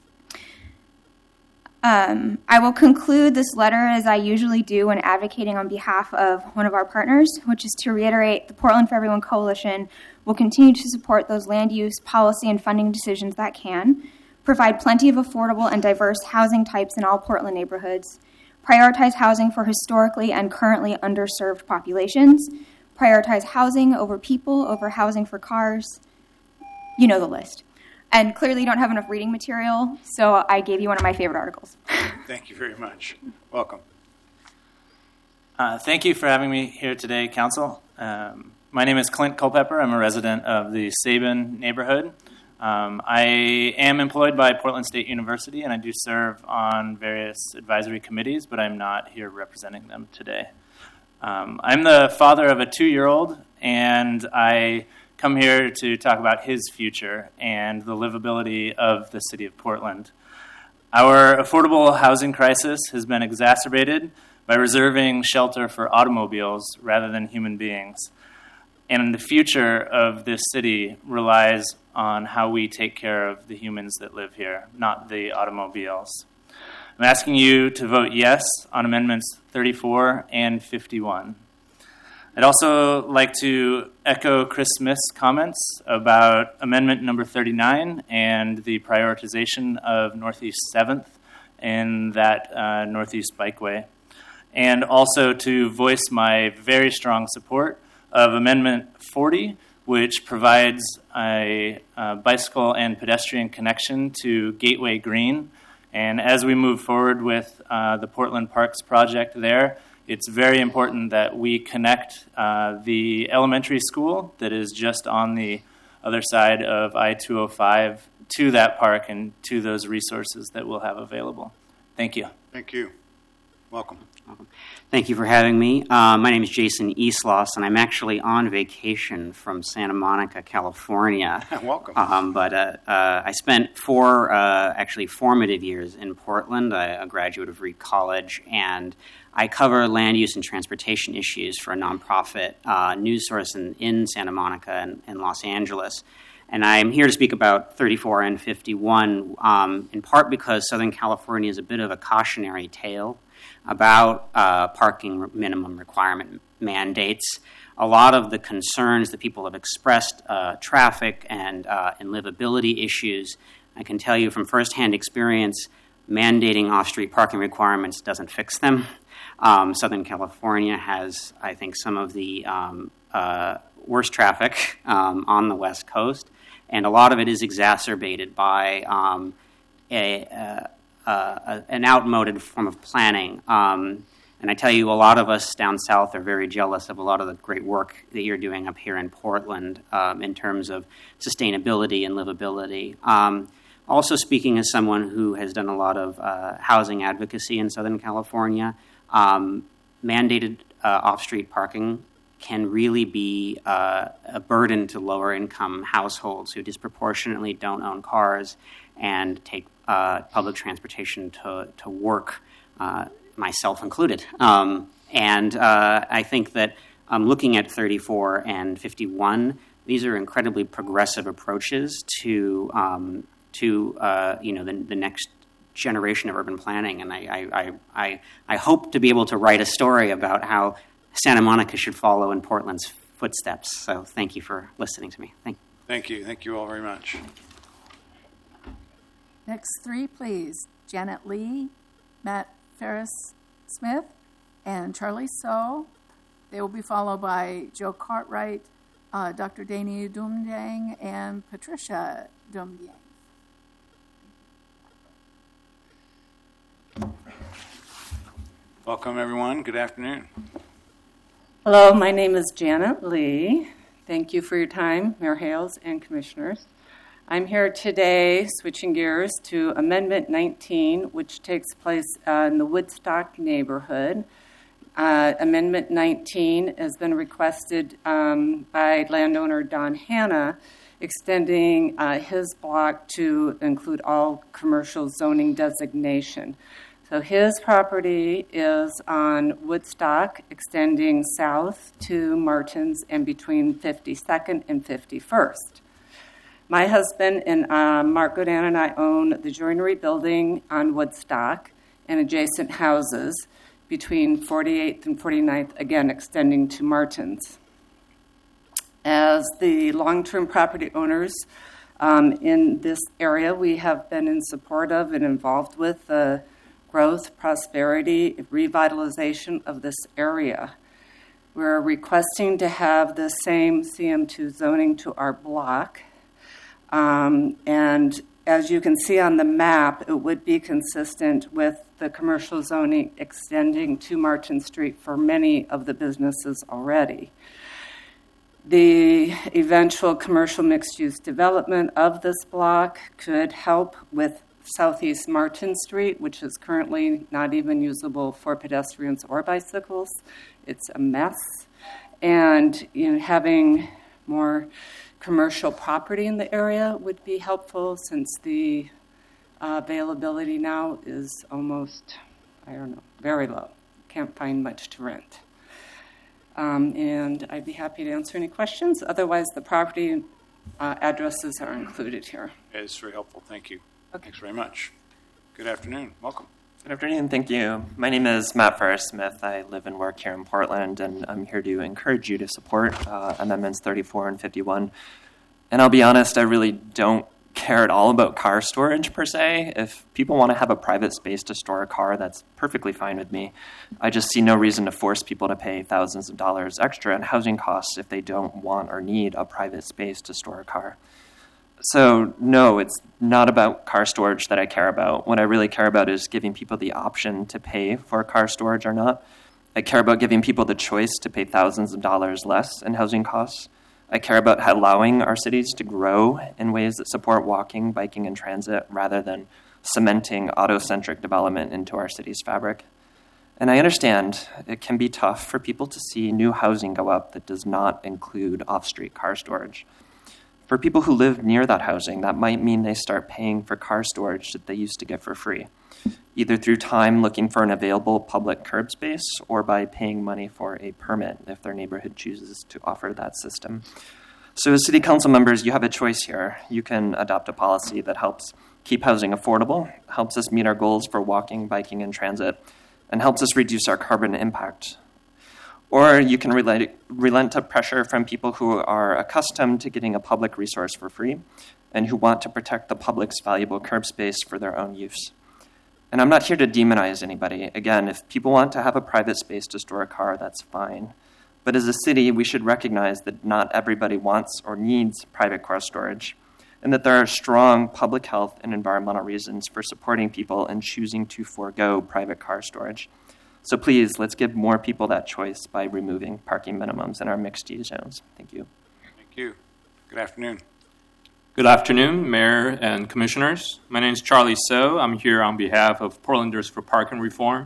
Um, I will conclude this letter as I usually do when advocating on behalf of one of our partners, which is to reiterate the Portland for Everyone Coalition will continue to support those land use, policy, and funding decisions that can, provide plenty of affordable and diverse housing types in all Portland neighborhoods, prioritize housing for historically and currently underserved populations, prioritize housing over people, over housing for cars. You know the list. And clearly you don't have enough reading material, so I gave you one of my favorite articles. Thank you very much. Welcome. Uh, thank you for having me here today, Council. Um, my name is Clint Culpepper. I'm a resident of the Sabin neighborhood. Um, I am employed by Portland State University, and I do serve on various advisory committees, but I'm not here representing them today. Um, I'm the father of a two-year-old, and I come here to talk about his future and the livability of the city of Portland. Our affordable housing crisis has been exacerbated by reserving shelter for automobiles rather than human beings. And the future of this city relies on how we take care of the humans that live here, not the automobiles. I'm asking you to vote yes on amendments thirty-four and fifty-one. I'd also like to echo Chris Smith's comments about amendment number thirty-nine and the prioritization of Northeast seventh in that uh, Northeast Bikeway, and also to voice my very strong support of amendment forty, which provides a, a bicycle and pedestrian connection to Gateway Green. And as we move forward with uh, the Portland Parks project there, it's very important that we connect uh, the elementary school that is just on the other side of I two oh five to that park and to those resources that we'll have available. Thank you. Thank you. Welcome. Thank you for having me. Uh, my name is Jason Eastloss, and I'm actually on vacation from Santa Monica, California. Welcome. Um, but uh, uh, I spent four, uh, actually formative years in Portland. I'm a graduate of Reed College, and I cover land use and transportation issues for a nonprofit uh, news source in, in Santa Monica and, and Los Angeles. And I'm here to speak about thirty-four and fifty-one, um, in part because Southern California is a bit of a cautionary tale about uh, parking minimum requirement mandates. A lot of the concerns that people have expressed, uh, traffic and, uh, and livability issues, I can tell you from firsthand experience, mandating off-street parking requirements doesn't fix them. Um, Southern California has, I think, some of the um, uh, worst traffic um, on the West Coast, and a lot of it is exacerbated by um, a, a Uh, an outmoded form of planning. Um, and I tell you, a lot of us down south are very jealous of a lot of the great work that you're doing up here in Portland um, in terms of sustainability and livability. Um, also speaking as someone who has done a lot of uh, housing advocacy in Southern California, um, mandated uh, off-street parking can really be uh, a burden to lower-income households who disproportionately don't own cars and take uh, public transportation to, to work, uh, myself included. Um, and uh, I think that um, looking at thirty-four and fifty-one, these are incredibly progressive approaches to um, to uh, you know the, the next generation of urban planning. And I, I, I, I hope to be able to write a story about how Santa Monica should follow in Portland's footsteps. So thank you for listening to me. Thank you. Thank you. Thank you all very much. Next three, please. Janet Lee, Matt Ferris-Smith, and Charlie So. They will be followed by Joe Cartwright, uh, Doctor Danny Dumdang, and Patricia Dumdang. Welcome, everyone. Good afternoon. Hello, my name is Janet Lee. Thank you for your time, Mayor Hales and Commissioners. I'm here today switching gears to Amendment nineteen, which takes place uh, in the Woodstock neighborhood. Uh, Amendment nineteen has been requested um, by landowner Don Hanna, extending uh, his block to include all commercial zoning designation. So his property is on Woodstock, extending south to Martins and between fifty-second and fifty-first. My husband and uh, Mark Godan and I own the joinery building on Woodstock and adjacent houses between forty-eighth and forty-ninth, again extending to Martins. As the long-term property owners um, in this area, we have been in support of and involved with the growth, prosperity, revitalization of this area. We're requesting to have the same C M two zoning to our block. Um, and as you can see on the map, it would be consistent with the commercial zoning extending to Martin Street for many of the businesses already. The eventual commercial mixed-use development of this block could help with Southeast Martin Street, which is currently not even usable for pedestrians or bicycles. It's a mess. And you know, having more commercial property in the area would be helpful, since the uh, availability now is almost, I don't know, very low. Can't find much to rent. Um, and I'd be happy to answer any questions. Otherwise, the property uh, addresses are included here. It's very helpful. Thank you. Okay. Thanks very much. Good afternoon. Welcome. Good afternoon. Thank you. My name is Matt Ferris-Smith. I live and work here in Portland, and I'm here to encourage you to support uh, Amendments thirty-four and fifty-one. And I'll be honest, I really don't care at all about car storage per se. If people want to have a private space to store a car, that's perfectly fine with me. I just see no reason to force people to pay thousands of dollars extra in housing costs if they don't want or need a private space to store a car. So, no, it's not about car storage that I care about. What I really care about is giving people the option to pay for car storage or not. I care about giving people the choice to pay thousands of dollars less in housing costs. I care about allowing our cities to grow in ways that support walking, biking, and transit rather than cementing auto-centric development into our city's fabric. And I understand it can be tough for people to see new housing go up that does not include off-street car storage. For people who live near that housing, that might mean they start paying for car storage that they used to get for free, either through time looking for an available public curb space or by paying money for a permit if their neighborhood chooses to offer that system. So as city council members, you have a choice here. You can adopt a policy that helps keep housing affordable, helps us meet our goals for walking, biking, and transit, and helps us reduce our carbon impact. Or you can relent, relent to pressure from people who are accustomed to getting a public resource for free and who want to protect the public's valuable curb space for their own use. And I'm not here to demonize anybody. Again, if people want to have a private space to store a car, that's fine. But as a city, we should recognize that not everybody wants or needs private car storage, and that there are strong public health and environmental reasons for supporting people and choosing to forego private car storage. So please, let's give more people that choice by removing parking minimums in our mixed-use zones. Thank you. Thank you. Good afternoon. Good afternoon, Mayor and Commissioners. My name is Charlie So. I'm here on behalf of Portlanders for Parking Reform.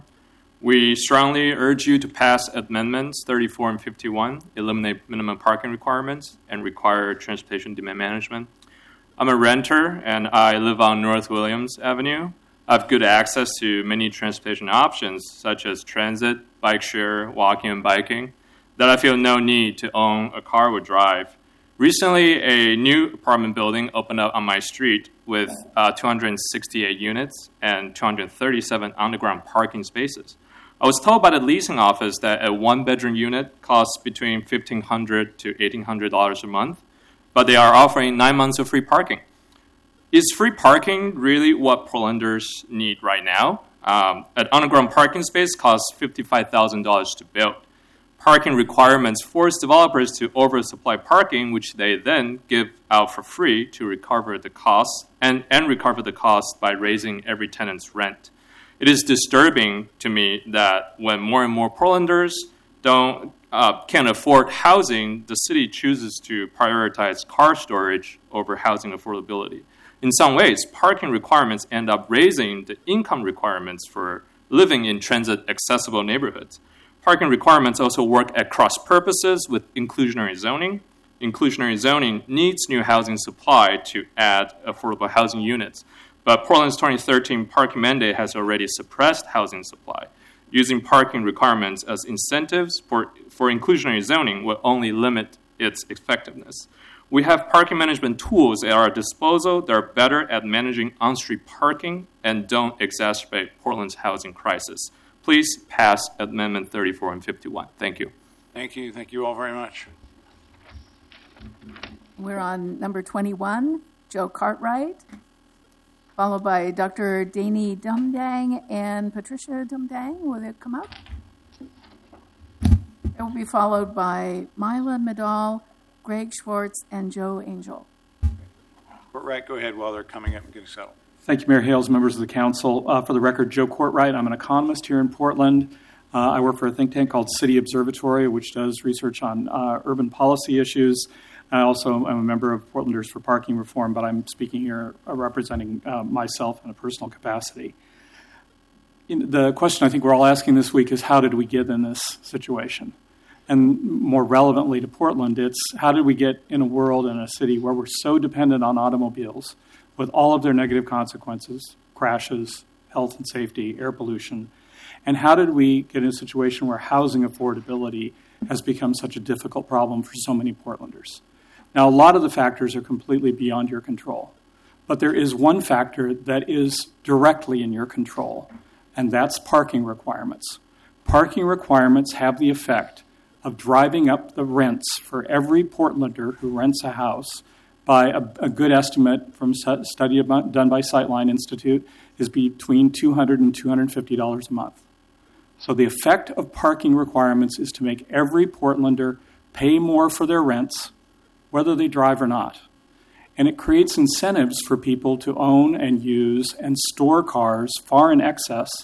We strongly urge you to pass Amendments thirty-four and fifty-one, eliminate minimum parking requirements, and require transportation demand management. I'm a renter, and I live on North Williams Avenue. I have good access to many transportation options, such as transit, bike share, walking, and biking, that I feel no need to own a car or drive. Recently, a new apartment building opened up on my street with uh, two hundred sixty-eight units and two hundred thirty-seven underground parking spaces. I was told by the leasing office that a one-bedroom unit costs between fifteen hundred dollars to eighteen hundred dollars a month, but they are offering nine months of free parking. Is free parking really what Portlanders need right now? Um, an underground parking space costs fifty-five thousand dollars to build. Parking requirements force developers to oversupply parking, which they then give out for free to recover the costs and, and recover the cost by raising every tenant's rent. It is disturbing to me that when more and more Portlanders don't uh, can't afford housing, the city chooses to prioritize car storage over housing affordability. In some ways, parking requirements end up raising the income requirements for living in transit-accessible neighborhoods. Parking requirements also work at cross purposes with inclusionary zoning. Inclusionary zoning needs new housing supply to add affordable housing units. But Portland's twenty thirteen parking mandate has already suppressed housing supply. Using parking requirements as incentives for, for inclusionary zoning will only limit its effectiveness. We have parking management tools at our disposal that are better at managing on-street parking and don't exacerbate Portland's housing crisis. Please pass Amendment thirty-four and fifty-one. Thank you. Thank you. Thank you all very much. We're on number twenty-one, Joe Cartwright, followed by Doctor Danny Dumdang and Patricia Dumdang. Will they come up? It will be followed by Mila Medall, Greg Schwartz, and Joe Angel. Right, go ahead while they're coming up and getting settled. Thank you, Mayor Hales, members of the council. Uh, for the record, Joe Courtwright. I'm an economist here in Portland. Uh, I work for a think tank called City Observatory, which does research on uh, urban policy issues. I also am a member of Portlanders for Parking Reform, but I'm speaking here uh, representing uh, myself in a personal capacity. In the question I think we're all asking this week is, how did we get in this situation? And more relevantly to Portland, it's how did we get in a world and a city where we're so dependent on automobiles with all of their negative consequences, crashes, health and safety, air pollution, and how did we get in a situation where housing affordability has become such a difficult problem for so many Portlanders? Now, a lot of the factors are completely beyond your control, but there is one factor that is directly in your control, and that's parking requirements. Parking requirements have the effect of driving up the rents for every Portlander who rents a house by a, a good estimate from a study about, done by Sightline Institute is between two hundred dollars and two hundred fifty dollars a month. So the effect of parking requirements is to make every Portlander pay more for their rents, whether they drive or not. And it creates incentives for people to own and use and store cars far in excess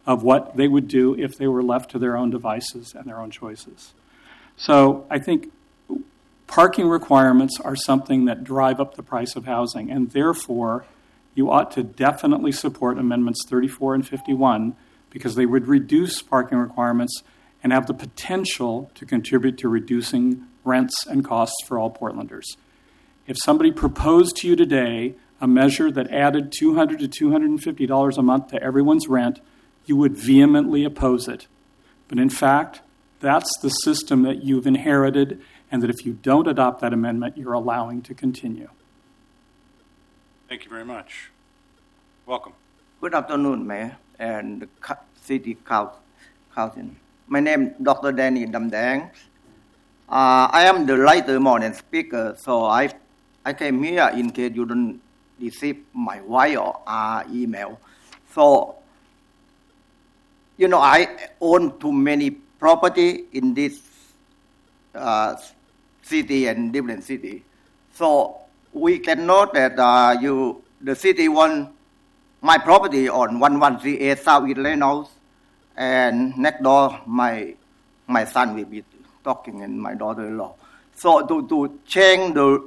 of what they would do if they were left to their own devices and their own choices. So I think parking requirements are something that drive up the price of housing, and therefore you ought to definitely support Amendments thirty-four and fifty-one because they would reduce parking requirements and have the potential to contribute to reducing rents and costs for all Portlanders. If somebody proposed to you today a measure that added two hundred dollars to two hundred fifty dollars a month to everyone's rent, you would vehemently oppose it. But in fact, that's the system that you've inherited, and that if you don't adopt that amendment, you're allowing to continue. Thank you very much. Welcome. Good afternoon, Mayor and City Council. My name is Doctor Danny Damdang. Uh, I am the writer more than speaker, so I I came here in case you don't receive my wire or uh, email. So, you know, I own too many property in this uh, city and different city. So we can note that uh, you the city want my property on one one three eight Southeast Reynolds, and next door my my son will be talking and my daughter-in-law. So to, to change the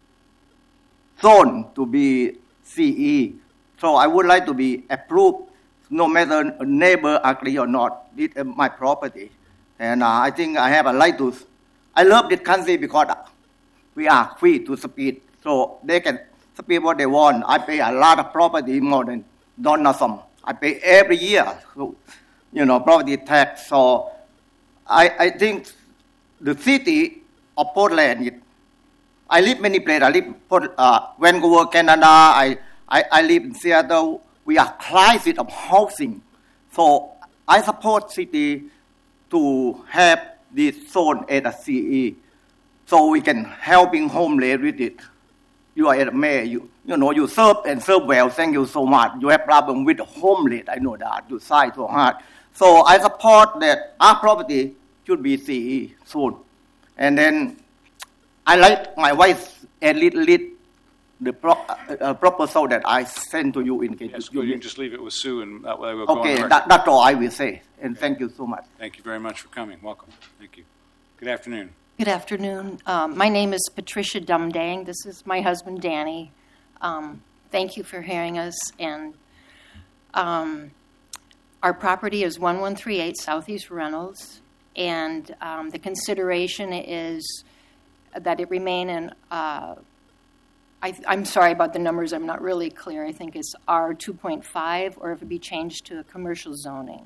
zone to be C E, so I would like to be approved no matter neighbor agree or not. This is my property. And uh, I think I have a right to, I love this country because we are free to speak. So they can speak what they want. I pay a lot of property more than Donald Trump. I pay every year, so, you know, property tax. So I, I think the city of Portland, it, I live many places. I live in uh, Vancouver, Canada. I, I, I live in Seattle. We are crisis of housing. So I support city to have this zone as a C E, so we can helping homeless with it. You are a mayor, you, you know, you serve and serve well. Thank you so much. You have problem with the homeless. I know that. You try so hard. So I support that our property should be C E soon. And then I like my wife a little bit the pro, uh, proposal that I sent to you in case Yes, you, well, you can just leave it with Sue, and that way we'll go on okay, record. that, that's all I will say. And thank you so much. Thank you very much for coming. Welcome. Thank you. Good afternoon. Good afternoon. Um, my name is Patricia Dumdang. This is my husband, Danny. Um, thank you for hearing us. And um, our property is one one three eight Southeast Reynolds, and um, the consideration is that it remain in, uh, I, I'm sorry about the numbers, I'm not really clear. I think it's R two point five, or if it be changed to a commercial zoning.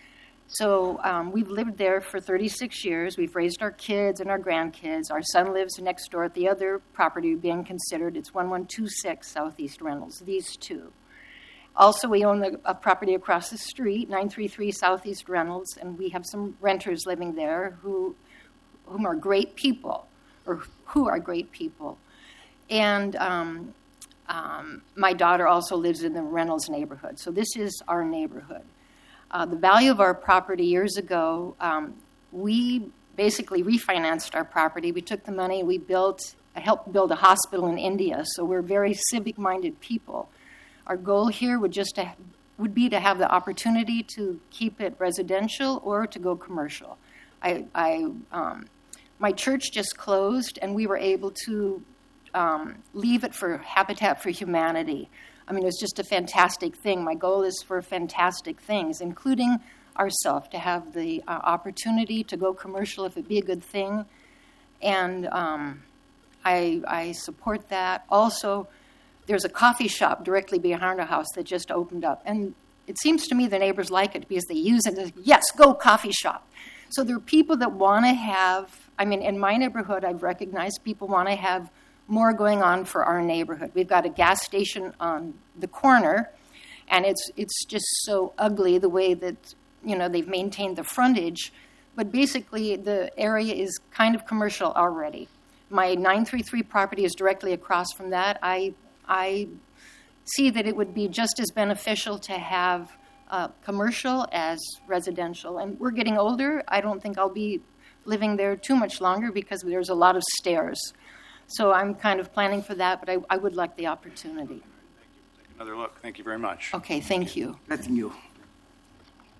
So um, we've lived there for thirty-six years. We've raised our kids and our grandkids. Our son lives next door at the other property being considered. It's one one two six Southeast Reynolds, these two. Also, we own a, a property across the street, nine three three Southeast Reynolds, and we have some renters living there who, whom are great people, or who are great people. And um, um, my daughter also lives in the Reynolds neighborhood. So this is our neighborhood. Uh, the value of our property years ago, um, we basically refinanced our property. We took the money, we built, helped build a hospital in India. So we're very civic-minded people. Our goal here would just to, would be to have the opportunity to keep it residential or to go commercial. I, I um, my church just closed, and we were able to um, leave it for Habitat for Humanity. I mean, it was just a fantastic thing. My goal is for fantastic things, including ourselves, to have the uh, opportunity to go commercial if it be a good thing. And um, I, I support that. Also, there's a coffee shop directly behind our house that just opened up. And it seems to me the neighbors like it because they use it as, yes, go coffee shop. So there are people that want to have, I mean, in my neighborhood, I've recognized people want to have more going on for our neighborhood. We've got a gas station on the corner, and it's it's just so ugly the way that, you know, they've maintained the frontage. But basically, the area is kind of commercial already. My nine three three property is directly across from that. I I see that it would be just as beneficial to have uh, commercial as residential. And we're getting older. I don't think I'll be living there too much longer because there's a lot of stairs. So I'm kind of planning for that, but I, I would like the opportunity. Another look. Thank you very much. Okay, thank you. Thank you.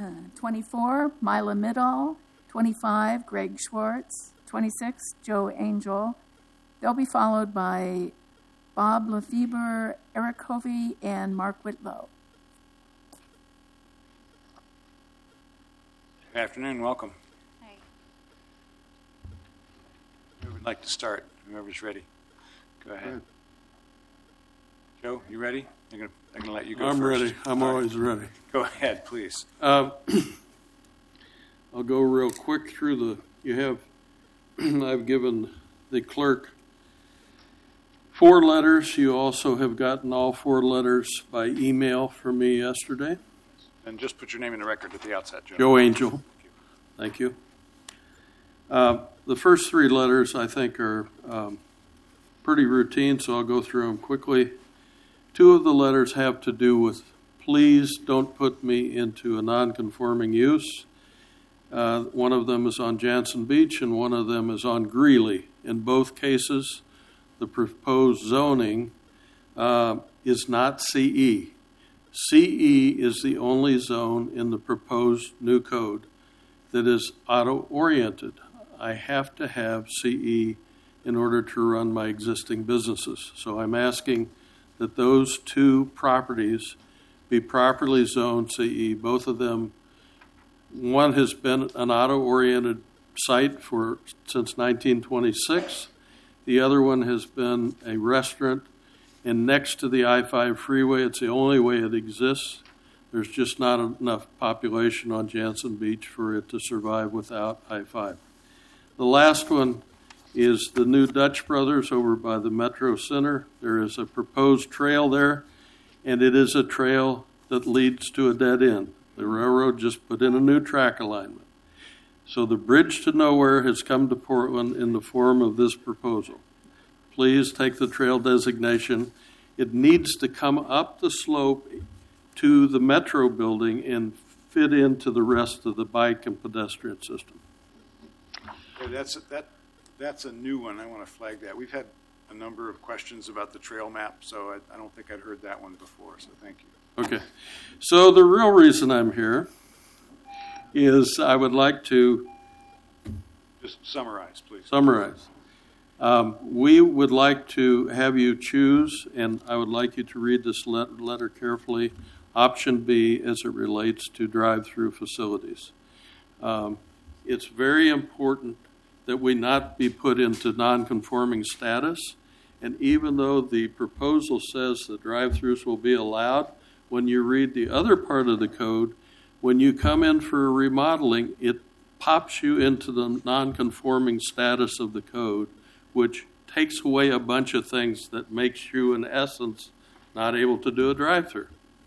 Uh, twenty-four, Mila Middle. twenty-five, Greg Schwartz. twenty-six, Joe Angel. They'll be followed by Bob Lefebvre, Eric Hovey, and Mark Whitlow. Good afternoon. Welcome. Hi. Who would like to start? Whoever's ready. Go ahead. Joe, you ready? I'm going to I'm gonna let you go I'm first. ready. I'm All always right. ready. Go ahead, please. Uh, I'll go real quick through the, you have, I've given the clerk four letters. You also have gotten all four letters by email from me yesterday. And just put your name in the record at the outset, Joe. Joe Angel. Thank you. Uh, the first three letters I think are um, pretty routine, so I'll go through them quickly. Two of the letters have to do with please don't put me into a non-conforming use. Uh, one of them is on Jansen Beach and one of them is on Greeley. In both cases, the proposed zoning uh, is not C E. C E is the only zone in the proposed new code that is auto-oriented. I have to have C E in order to run my existing businesses. So I'm asking that those two properties be properly zoned C E. Both of them, one has been an auto-oriented site for since nineteen twenty-six. The other one has been a restaurant, and next to the I five freeway, it's the only way it exists. There's just not enough population on Jansen Beach for it to survive without I five. The last one is the new Dutch Brothers over by the Metro Center. There is a proposed trail there, and it is a trail that leads to a dead end. The railroad just put in a new track alignment. So the bridge to nowhere has come to Portland in the form of this proposal. Please take the trail designation. It needs to come up the slope to the Metro building and fit into the rest of the bike and pedestrian system. Okay, that's, that, that's a new one. I want to flag that. We've had a number of questions about the trail map, so I, I don't think I'd heard that one before, so thank you. Okay. So the real reason I'm here is I would like to just summarize, please. Summarize. Um, we would like to have you choose, and I would like you to read this let- letter carefully, option B as it relates to drive-through facilities. Um, it's very important that we not be put into non-conforming status, and even though the proposal says that drive-throughs will be allowed, when you read the other part of the code, when you come in for a remodeling, it pops you into the non-conforming status of the code, which takes away a bunch of things that makes you, in essence, not able to do a drive-through.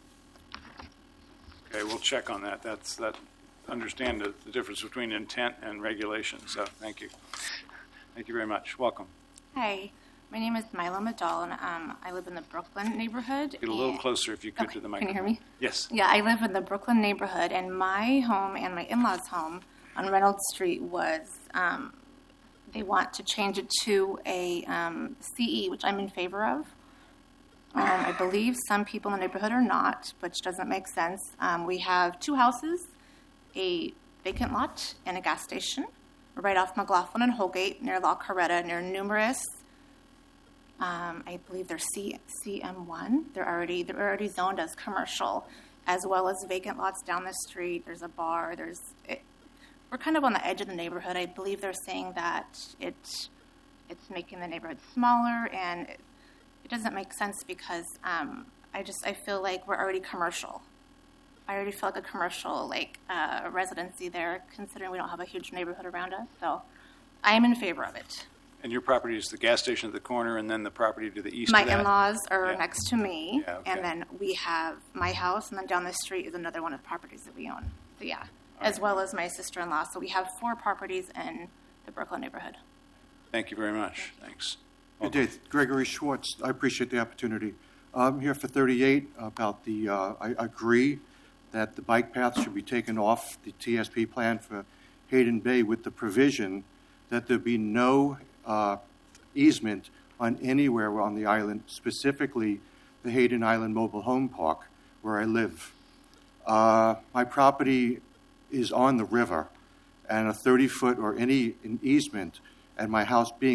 Okay, we'll check on that. That's that. Understand the, the difference between intent and regulation. So thank you. Thank you very much. Welcome. Hi, my name is Mila Madal, and um, I live in the Brooklyn neighborhood. Get a little closer if you could okay. to the Can microphone. you hear me? Yes. Yeah, I live in the Brooklyn neighborhood, and my home and my in-laws' home on Reynolds Street was, um, they want to change it to a um, C E, which I'm in favor of. Um, I believe some people in the neighborhood are not, which doesn't make sense. Um, we have two houses, a vacant lot, and a gas station right off McLaughlin and Holgate near La Coretta, near numerous, um, I believe they're C, CM1. They're already, they're already zoned as commercial, as well as vacant lots down the street. There's a bar. There's, it, we're kind of on the edge of the neighborhood. I believe they're saying that it, it's making the neighborhood smaller, and it, it doesn't make sense because um, I just, I feel like we're already commercial. I already feel like a commercial, like, uh, residency there, considering we don't have a huge neighborhood around us. So I am in favor of it. And your property is the gas station at the corner, and then the property to the east My of that? in-laws are Yeah. next to me, Yeah, okay. and then we have my house, and then down the street is another one of the properties that we own. So yeah, as well as my sister-in-law. So we have four properties in the Brooklyn neighborhood. Thank you very much. Thanks. Good day. Gregory Schwartz. I appreciate the opportunity. I'm here for thirty-eight about the, uh, I agree that the bike path should be taken off the T S P plan for Hayden Bay with the provision that there be no uh, easement on anywhere on the island, specifically the Hayden Island Mobile Home Park where I live. Uh, my property is on the river, and a thirty-foot or any an easement, and my house being